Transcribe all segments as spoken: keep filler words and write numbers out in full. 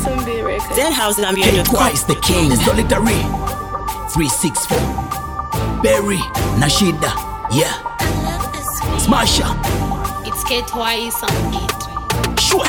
Then house Zambia dot com. Twice the king, solitary. three six four. Berry, Nashida, yeah. Smasher. It's K Twice on it. Sure.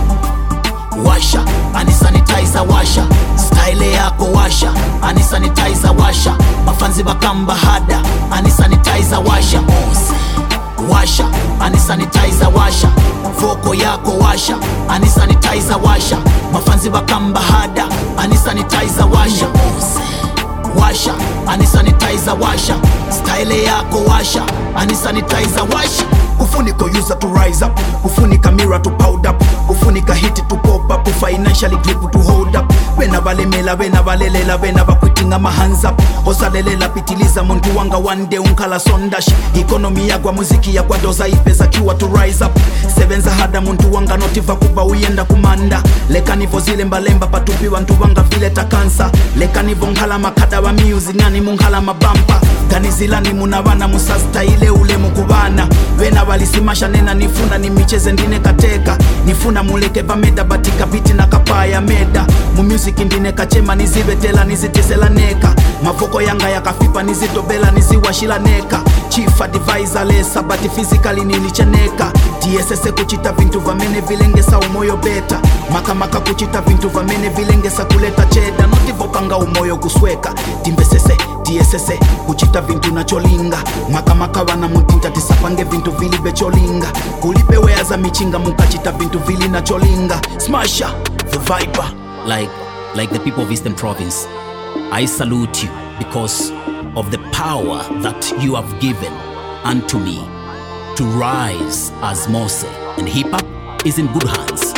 Washa, ani sanitizer washa. Style yako washa, ani sanitizer washa. Mafanzi bakamba hada, ani sanitizer washa. Washa, ani sanitizer washa. Voko yako washa, ani sanitizer washa. Mafanzi bakamba hada, ani sanitizer washa. Washa, ani sanitizer washa. Style yako washa, ani sanitizer washa. Kufunika user to rise up, kufunika mirror to powder up, kufunika hit to pop up, financially grip to hold up. Wena valemela, wena valelela, wena vakutinga my hands up. Osalelela pitiliza muntu wanga one day unkala sondash. Economy yagwa muziki yagwa doza ipeza kiwa to rise up. Sevenza hada muntu wanga notiva kuba uyenda kumanda. Leka nivo zile mbalemba patupi wantu wanga vile takansa. Leka nivo nkala makada wa music nani munkala mabampa. Gani zilani munavana musasta ile ule mukubana. Wena walisimasha nena nifuna ni micheze ndine kateka. Nifuna muleke pameda batika biti na kapaya meda. Mu music ndine kachema nizibetela nizitesela neka. Mafoko yanga ya kafipa nizitobela niziwashila neka. Chief advisor lesa bati physically nilicheneka. T S S kuchita vintu vamene vilengesa umoyo beta. Maka maka kuchita vintu vamene vilengesa kuleta cheda. Notivo panga umoyo kusweka. Timbesese T S S kuchita vintu na cholinga. Maka maka wana mutinta tisapange vintu vili becholinga. Kulipe wea za michinga mukachita vintu vili na cholinga. Smasher, the viper. Like, like the people of Eastern Province, I salute you because of the power that you have given unto me to rise as Mose, and hip hop is in good hands.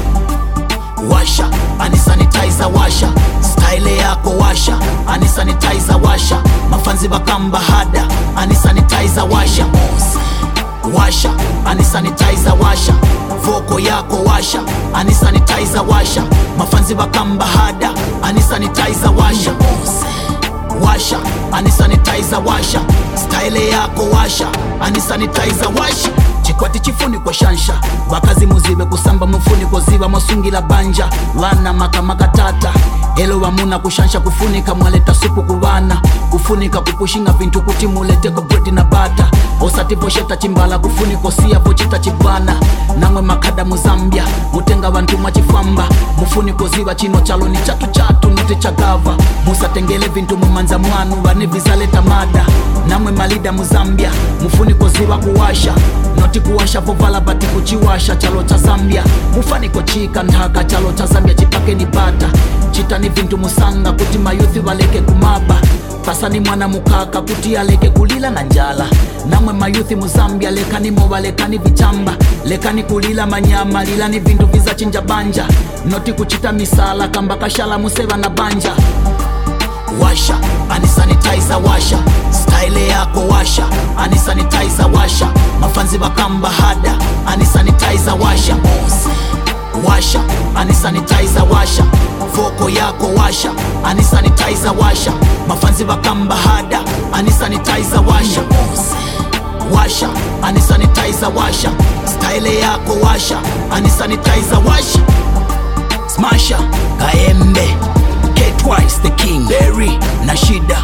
Washa, ani sanitizer washa. Style yako washa, ani sanitizer washa. Mafanzi bakamba hada, ani sanitizer washa. Washa, ani sanitizer washa. Voko yako washa, ani sanitizer washa. Mafanzi bakamba hada, ani sanitizer washa. Washa, ani sanitizer washa. Style yako washa, ani sanitizer washa. Chikwati chifuni kwa shansha. Wakazi muzibe kusamba mufuni kwa ziva masungila banja. Lana maka maka tata. Helo wamuna kushansha kufunika mwaleta supu kuwana. Kufunika kupushinga vintu kuti mulete kwa bread na bata. Osati vosheta chimbala kufuniko siya vochita chibana. Nangwe makada muzambia, mutenga wantu machifamba. Mufuniko ziva chino chalo ni chatu chatu note chagava. Musatengele vintu mumanza mwanu wane vizaleta mada. Nangwe malida muzambia, mufuniko ziva kuwasha. Noti kuwasha vovala bati kuchiwasha chalo cha Zambia. Mufaniko chika ndhaka chalo cha Zambia chipake ni bata. Chita ni vintu musanga kuti mayuthi waleke kumaba. Pasani mwana mukaka kuti aleke kulila na njala. Namwe mayuthi muzambia lekani mowa lekani vichamba. Lekani kulila manyama lila ni vintu viza chinja banja. Noti kuchita misala kamba kashala museva na banja. Washa, ani sanitizer washa. Style yako washa, ani sanitizer washa. Mafanzi bakamba hada, ani sanitizer washa. Washa, ani sanitizer washa. Voko yako washa, ani sanitizer washa. Mafanzi bakamba hada, ani sanitizer washa. Washa, ani sanitizer washa. Style yako washa, ani sanitizer washa. Smasher, Kaembe, K Twice the king. Berry, Nashida,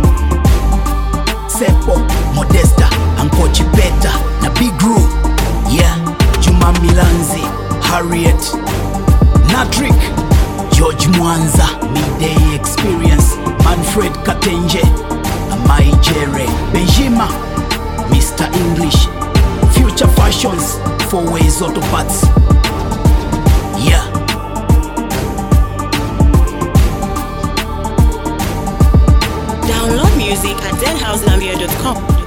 Sepo, Modesta, Ankochi Beta, na Big Ru, yeah. Juma Milanzi, Harriet, Natrick, George Mwanza, Midday Experience, Manfred Katenje, Amai Jere, Benjima, Mister English, Future Fashions, Four Ways Auto Parts, yeah. Download music at then house Zambia dot com.